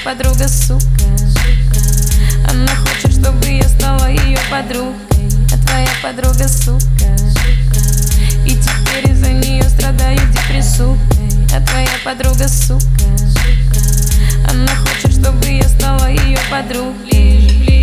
подруга сука. Она хочет, чтобы я стала ее подругой, а твоя подруга сука. И теперь из-за нее страдаю депрессухой, а твоя подруга сука. Она хочет, чтобы я стала ее подругой.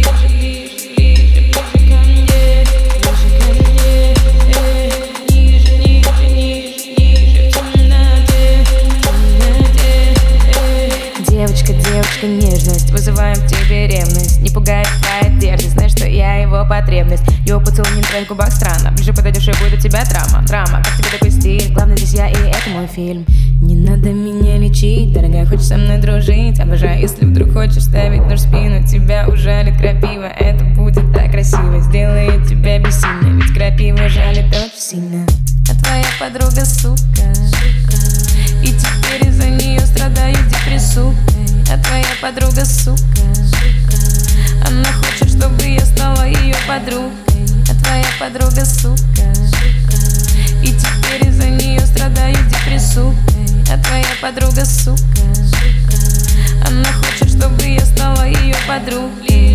Девочка, нежность, вызываем в тебе ревность. Не пугает твоя дерзость, знаешь, что я его потребность. Его поцелуй не на твоих губах странно. Ближе подойдешь, и будет у тебя драма. Как тебе такой стиль? Главное здесь я, и это мой фильм. Не надо меня лечить, дорогая, хочешь со мной дружить? Обожаю, если вдруг хочешь ставить нож в спину. Тебя ужалит крапива, это будет так красиво. Сделает тебя бессильной, ведь крапива жалит очень сильно. А твоя подруга сука. И теперь из-за нее страдаю депрессухой, а твоя подруга сука. Она хочет, чтобы я стала ее подругой, а твоя подруга сука. И теперь из-за нее страдаю депрессухой, а твоя подруга сука. Она хочет, чтобы я стала ее подругой.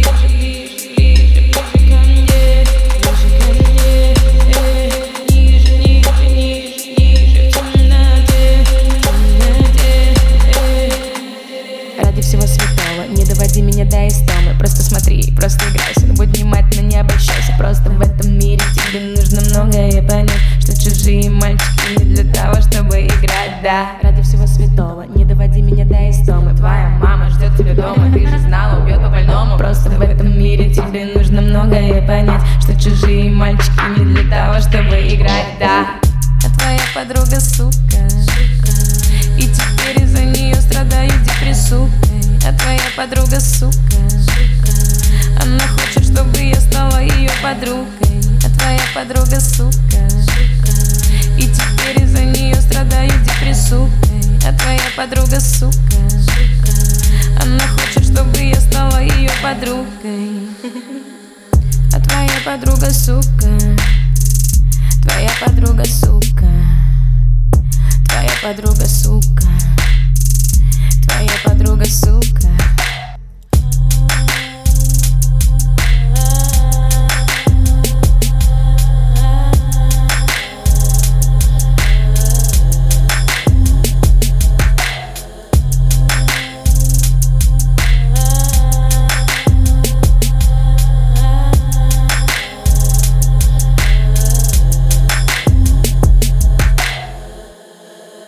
Всего святого, не доводи меня до истомы. Просто смотри, просто играйся, но будь внимательно, не обольщайся. Просто в этом мире тебе нужно многое понять, что чужие мальчики не для того, чтобы играть, да. Ради всего святого, не доводи меня до истомы. Твоя мама ждет тебя дома, ты же знала, убьет по больному. Просто в этом мире тебе нужно многое понять, что чужие мальчики не для того, чтобы играть, да. А твоя подруга сука. И теперь из-за нее страдаю депрессухой, а твоя подруга сука. Она хочет, чтобы я стала ее подругой, а твоя подруга сука. И теперь из-за нее страдаю депрессухой, а твоя подруга сука. Она хочет, чтобы я стала ее подругой, а твоя подруга сука. Твоя подруга сука. Твоя подруга сука. Твоя подруга сука.